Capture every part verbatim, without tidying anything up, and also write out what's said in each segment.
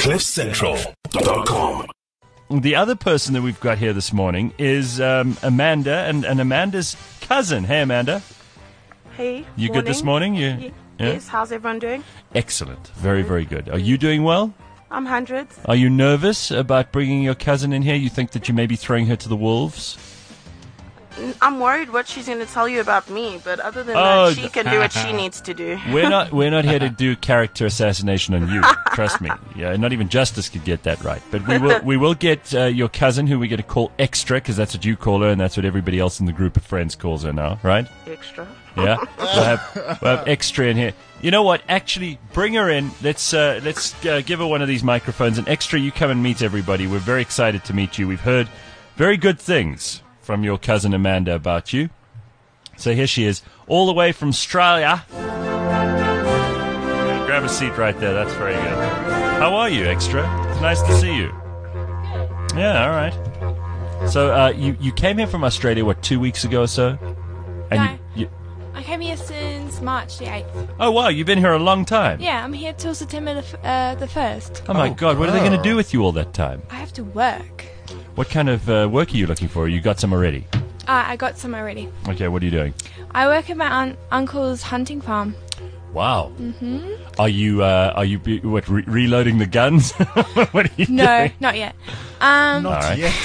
cliff central dot com. The other person that we've got here this morning is um, Amanda, and, and Amanda's cousin. Hey, Amanda. Hey. You morning. good this morning? You, Ye- yeah? Yes. How's everyone doing? Excellent. Very, very good. Are you doing well? I'm hundreds. Are you nervous about bringing your cousin in here? You think that you may be throwing her to the wolves? N- I'm worried what she's going to tell you about me, but other than Oh, that, she can do what she needs to do. We're not we're not here to do character assassination on you. Trust me. Yeah, not even Justice could get that right. But we will we will get uh, your cousin, who we're going to call Extra, because that's what you call her, and that's what everybody else in the group of friends calls her now, right? Extra. Yeah, we'll have, we'll have Extra in here. You know what? Actually, bring her in. Let's uh, let's uh, give her one of these microphones. And Extra, you come and meet everybody. We're very excited to meet you. We've heard very good things from your cousin Amanda about you. So here she is, all the way from Australia. Yeah, grab a seat right there. That's very good. How are you, Extra? It's nice to see you. Yeah, all right. So uh, you you came here from Australia, what, two weeks ago or so? And No. you, you, I came here since March the eighth. oh wow, you've been here a long time. Yeah, I'm here till September the, f- uh, the first. Oh my God, what are they going to do with you all that time? I have to work. What kind of uh, work are you looking for? You got some already? Uh, I got some already. Okay, what are you doing? I work at my un- uncle's hunting farm. Wow. Mm-hmm. Are you uh, are you be, what re- reloading the guns? What are you No, doing? not yet. Um, Not Alright. yet.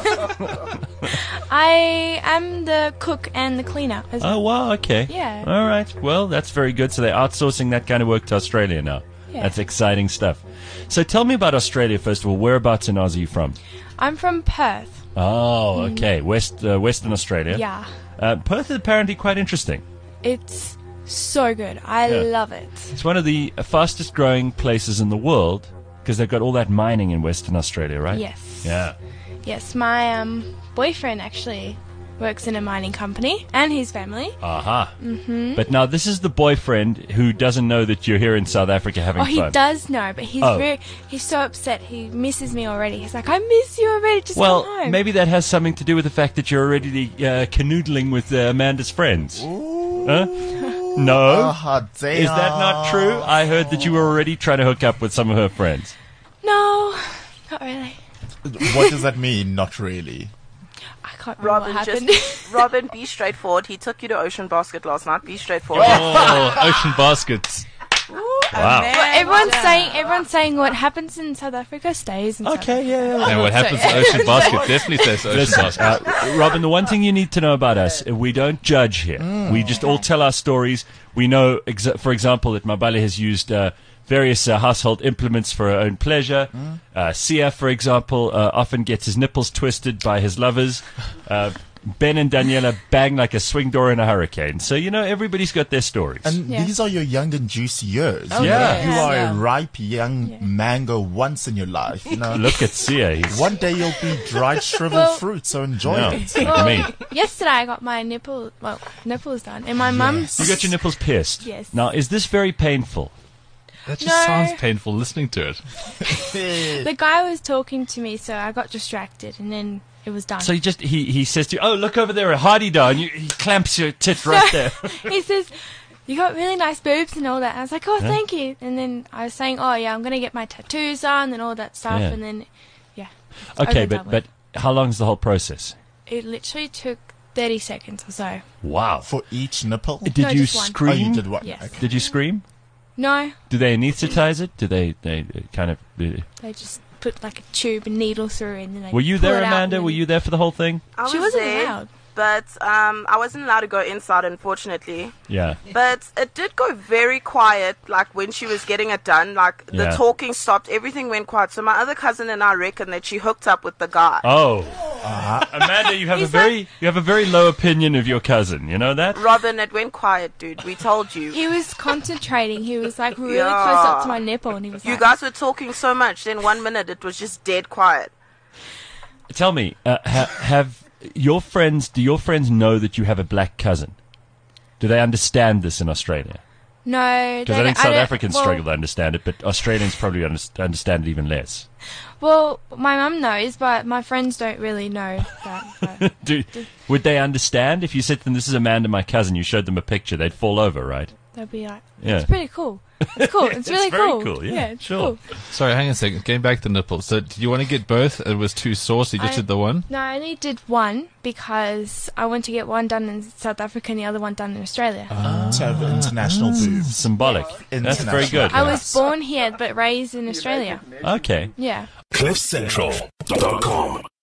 I am the cook and the cleaner. As Oh wow, okay. Yeah. All right. Well, that's very good. So they're outsourcing that kind of work to Australia now. Yeah. That's exciting stuff. So tell me about Australia first of all. Whereabouts in Oz are you from? I'm from Perth. Oh, okay. West uh, Western Australia. Yeah. Uh, Perth is apparently quite interesting. It's so good. I Yeah. love it. It's one of the fastest growing places in the world because they've got all that mining in Western Australia, right? Yes. Yeah. Yes, my um, boyfriend actually works in a mining company, and his family. Aha. Mm-hmm. But now this is the boyfriend who doesn't know that you're here in South Africa having Oh, he fun. does know, but he's Oh. very he's so upset. He misses me already. He's like, I miss you already. Just Well, come home. maybe that has something to do with the fact that you're already uh, canoodling with uh, Amanda's friends. Huh? No? Ah, damn. Is that not true? I heard that you were already trying to hook up with some of her friends. No, not really. What does that mean? Not really. I can't remember Robin, what happened. just Robin, be straightforward. He took you to Ocean Basket last night. Be straightforward. Oh, ocean baskets. Wow. Well, everyone's saying everyone's saying what happens in South Africa stays in South Okay, Africa. yeah, yeah. And what happens to ocean basket definitely says ocean Listen, basket. uh, Robin, the one thing you need to know about us, uh, we don't judge here. We just all tell our stories. We know, exa- for example, that Mabale has used uh, various uh, household implements for her own pleasure. Uh, Sia, for example, uh, often gets his nipples twisted by his lovers. Uh, Ben and Daniela bang like a swing door in a hurricane. So, you know, everybody's got their stories. And Yeah. these are your young and juicy years. Oh, Yeah. You yeah. are Yeah. a ripe young Yeah. mango once in your life. You know. Look at Sia. He's One day you'll be dried, shriveled Well- fruit. So enjoy no, it. look Well, at me. yesterday I got my nipple, well, nipples done, and my mum's. You got your nipples pierced. Yes. Now, is this very painful? That just No. sounds painful listening to it. The guy was talking to me, so I got distracted, and then it was done. So he just he, he says to you, "Oh, look over there, a hardy da," and you, he clamps your tit right there. He says, "You got really nice boobs and all that." I was like, "Oh, thank you." And then I was saying, "Oh, yeah, I'm gonna get my tattoos done and all that stuff." Yeah. And then, yeah, Okay, over but done but with. how long is the whole process? It literally took thirty seconds or so. Wow. For each nipple. Did No, you just one. Oh, scream? you did what? Yes. Okay. Did you scream? No, Do they anesthetize it? Do they they uh, kind of? Uh, they just put like a tube and needle through it, and then they were you pull there, it out Amanda? and Were then- you there for the whole thing? I was She wasn't there, allowed. but um, I wasn't allowed to go inside, unfortunately. Yeah. But it did go very quiet, like when she was getting it done. Like the Yeah. talking stopped, everything went quiet. So my other cousin and I reckon that she hooked up with the guy. Oh, Amanda, you have a He's very you have a very low opinion of your cousin. You know that? Robin, it went quiet, dude. We told you. He was concentrating. He was like really Yeah. close up to my nipple, and he was You like, guys were talking so much, then one minute it was just dead quiet. Tell me, uh, ha- have your friends? Do your friends know that you have a black cousin? Do they understand this in Australia? "No." Because they I think don't- South don't- Africans well, struggle to understand it, but Australians probably under- understand it even less. Well, my mum knows, but my friends don't really know that. But Do, would they understand if you said to them, "This is Amanda, my cousin"? You showed them a picture, they'd fall over, right? they'll be like, Yeah. it's pretty cool. It's cool. It's really very cool. cool, yeah, it's sure. cool. Sorry, hang on a second. Getting back to nipples. So, did you want to get both? It was too sore, so you just I- did the one? No, I only did one because I went to get one done in South Africa and the other one done in Australia. To have international boobs. Symbolic. That's very good. I was born here but raised in Australia. Okay. Yeah. cliff central dot com